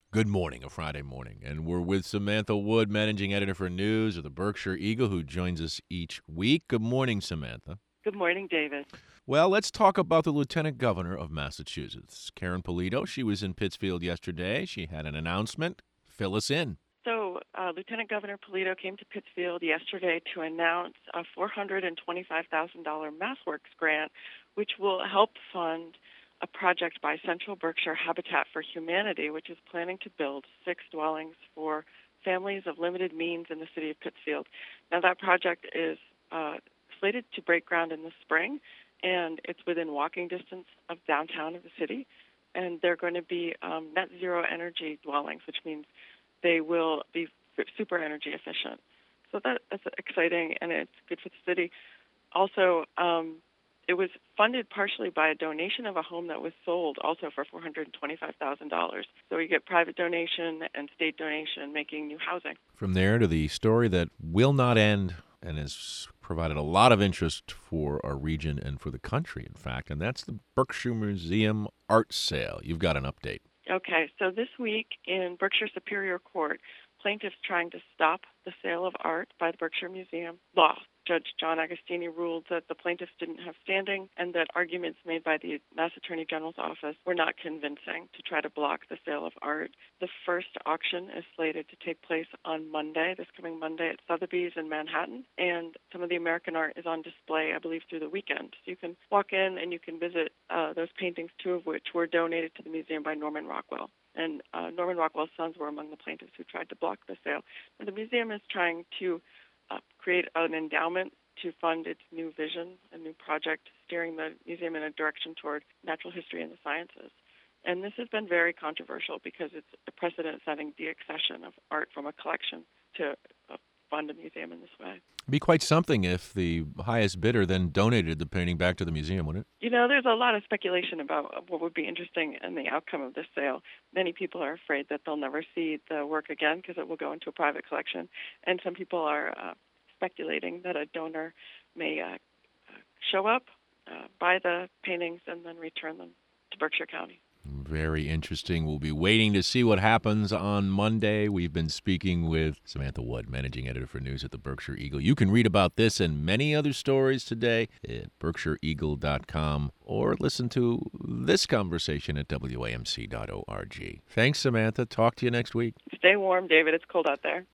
Good morning, a Friday morning, and we're with Samantha Wood, managing editor for news of the Berkshire Eagle, who joins us each week. Good morning, Samantha. Good morning, David. Well, let's talk about the Lieutenant Governor of Massachusetts, Karen Polito. She was in Pittsfield yesterday. She had an announcement. Fill us in. So, Lieutenant Governor Polito came to Pittsfield yesterday to announce a $425,000 MassWorks grant, which will help fund a project by Central Berkshire Habitat for Humanity, which is planning to build 6 dwellings for families of limited means in the city of Pittsfield. Now, that project is slated to break ground in the spring, and it's within walking distance of downtown of the city. And they're going to be net zero energy dwellings, which means they will be super energy efficient. So that's exciting, and it's good for the city. Also, it was funded partially by a donation of a home that was sold also for $425,000. So we get private donation and state donation making new housing. From there to the story that will not end and has provided a lot of interest for our region and for the country, in fact, and that's the Berkshire Museum art sale. You've got an update. Okay, so this week in Berkshire Superior Court, plaintiffs trying to stop the sale of art by the Berkshire Museum lost. Judge John Agostini ruled that the plaintiffs didn't have standing and that arguments made by the Mass Attorney General's office were not convincing to try to block the sale of art. The first auction is slated to take place on Monday, this coming Monday, at Sotheby's in Manhattan, and some of the American art is on display, I believe, through the weekend. So you can walk in and you can visit those paintings, 2 of which were donated to the museum by Norman Rockwell. And Norman Rockwell's sons were among the plaintiffs who tried to block the sale. And the museum is trying to create an endowment to fund its new vision, a new project steering the museum in a direction toward natural history and the sciences. And this has been very controversial because it's a precedent-setting deaccession of art from a collection to fund a museum in this way. It'd be quite something if the highest bidder then donated the painting back to the museum, wouldn't it? You know, there's a lot of speculation about what would be interesting in the outcome of this sale. Many people are afraid that they'll never see the work again because it will go into a private collection. And some people are speculating that a donor may show up, buy the paintings, and then return them to Berkshire County. Very interesting. We'll be waiting to see what happens on Monday. We've been speaking with Samantha Wood, managing editor for news at the Berkshire Eagle. You can read about this and many other stories today at berkshireeagle.com or listen to this conversation at wamc.org. Thanks, Samantha. Talk to you next week. Stay warm, David. It's cold out there.